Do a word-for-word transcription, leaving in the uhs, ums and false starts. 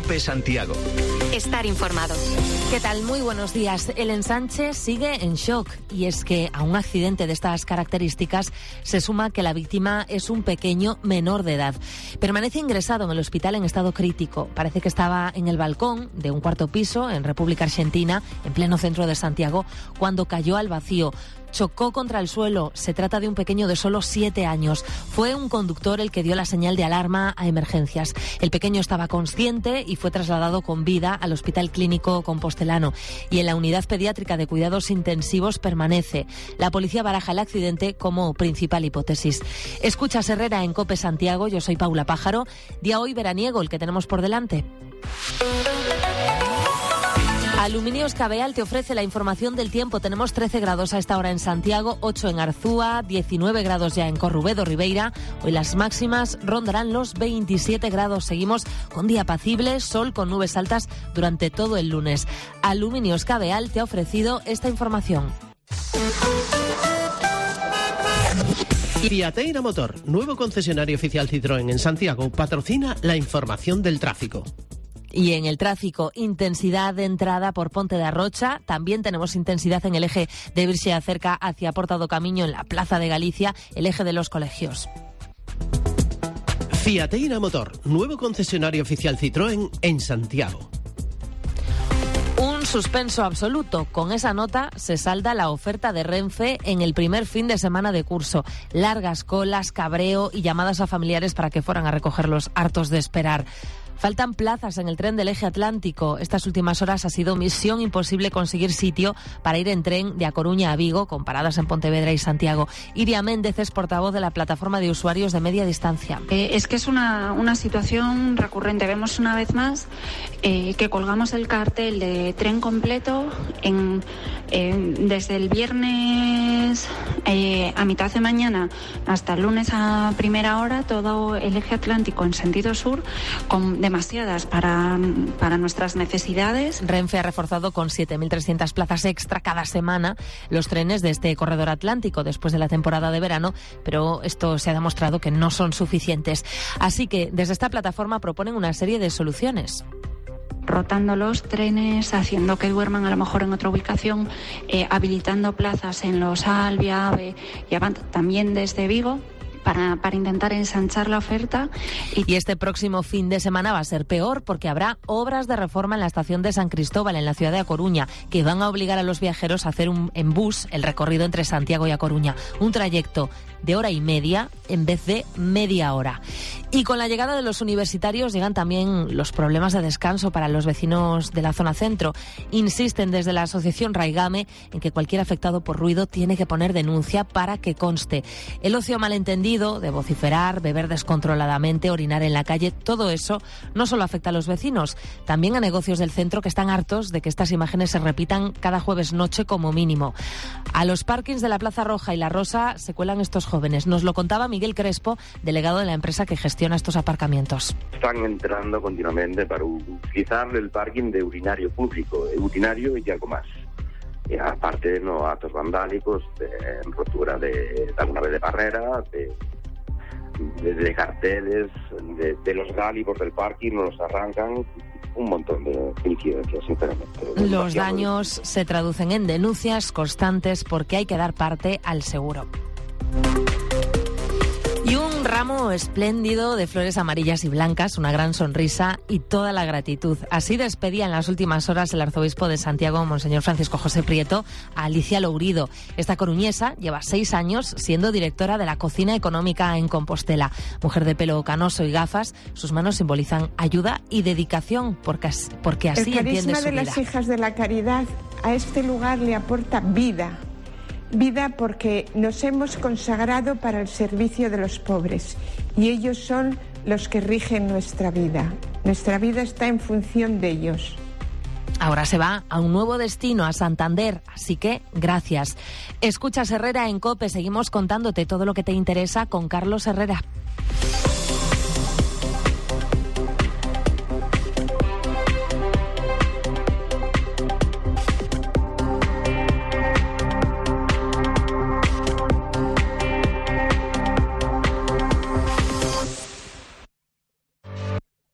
COPE Santiago. Estar informado. ¿Qué tal? Muy buenos días. El ensanche sigue en shock y es que a un accidente de estas características se suma que la víctima es un pequeño menor de edad. Permanece ingresado en el hospital en estado crítico. Parece que estaba en el balcón de un cuarto piso en República Argentina, en pleno centro de Santiago, cuando cayó al vacío. Chocó contra el suelo. Se trata de un pequeño de solo siete años. Fue un conductor el que dio la señal de alarma a emergencias. El pequeño estaba consciente y fue trasladado con vida al Hospital Clínico Compostelano. Y en la unidad pediátrica de cuidados intensivos permanece. La policía baraja el accidente como principal hipótesis. Escuchas Herrera en COPE Santiago. Yo soy Paula Pájaro. Día hoy veraniego el que tenemos por delante. Aluminios Cabeal te ofrece la información del tiempo. Tenemos trece grados a esta hora en Santiago, ocho en Arzúa, diecinueve grados ya en Corrubedo, Ribeira. Hoy las máximas rondarán los veintisiete grados. Seguimos con día apacible, sol con nubes altas durante todo el lunes. Aluminios Cabeal te ha ofrecido esta información. Fiateira Motor, nuevo concesionario oficial Citroën en Santiago, patrocina la información del tráfico. Y en el tráfico, intensidad de entrada por Ponte de Arrocha. También tenemos intensidad en el eje de Virxe Acerca hacia Porta do Camiño, en la Plaza de Galicia, el eje de los colegios. Fiateira Motor, nuevo concesionario oficial Citroën en Santiago. Un suspenso absoluto. Con esa nota se salda la oferta de Renfe en el primer fin de semana de curso. Largas colas, cabreo y llamadas a familiares para que fueran a recogerlos hartos de esperar. Faltan plazas en el tren del eje atlántico. Estas últimas horas ha sido misión imposible conseguir sitio para ir en tren de A Coruña a Vigo, con paradas en Pontevedra y Santiago. Iria Méndez es portavoz de la plataforma de usuarios de media distancia. Eh, es que es una, una situación recurrente. Vemos una vez más eh, que colgamos el cartel de tren completo en, eh, desde el viernes eh, a mitad de mañana hasta el lunes a primera hora, todo el eje atlántico en sentido sur, con demasiadas para, para nuestras necesidades. Renfe ha reforzado con siete mil trescientas plazas extra cada semana los trenes de este corredor atlántico después de la temporada de verano, pero esto se ha demostrado que no son suficientes. Así que desde esta plataforma proponen una serie de soluciones. Rotando los trenes, haciendo que duerman a lo mejor en otra ubicación, eh, habilitando plazas en los Albia, Ave y Avant, también desde Vigo. Para, para intentar ensanchar la oferta. Y... y este próximo fin de semana va a ser peor porque habrá obras de reforma en la estación de San Cristóbal, en la ciudad de A Coruña, que van a obligar a los viajeros a hacer un, en bus el recorrido entre Santiago y A Coruña. Un trayecto de hora y media en vez de media hora. Y con la llegada de los universitarios llegan también los problemas de descanso para los vecinos de la zona centro. Insisten desde la asociación Raigame en que cualquier afectado por ruido tiene que poner denuncia para que conste. El ocio malentendido de vociferar, beber descontroladamente, orinar en la calle, todo eso no solo afecta a los vecinos, también a negocios del centro que están hartos de que estas imágenes se repitan cada jueves noche como mínimo. A los parkings de la Plaza Roja y La Rosa se cuelan estos jóvenes. Nos lo contaba Miguel Crespo, delegado de la empresa que gestiona estos aparcamientos. Están entrando continuamente para utilizar el parking de urinario público, urinario y algo más. Y aparte, no actos vandálicos, de rotura de, de alguna vez de barrera, de, de, de carteles, de, de los gálibos del parking, no los arrancan. Un montón de incidencias, sinceramente. Los daños se traducen en denuncias constantes porque hay que dar parte al seguro. Y un ramo espléndido de flores amarillas y blancas, una gran sonrisa y toda la gratitud. Así despedía en las últimas horas el arzobispo de Santiago, Monseñor Francisco José Prieto, a Alicia Lourido. Esta coruñesa lleva seis años siendo directora de la cocina económica en Compostela. Mujer de pelo canoso y gafas, sus manos simbolizan ayuda y dedicación, porque, porque así entiende su vida. El carisma de las hijas de la caridad a este lugar le aporta vida. Vida porque nos hemos consagrado para el servicio de los pobres y ellos son los que rigen nuestra vida. Nuestra vida está en función de ellos. Ahora se va a un nuevo destino, a Santander, así que gracias. Escuchas Herrera en COPE, seguimos contándote todo lo que te interesa con Carlos Herrera.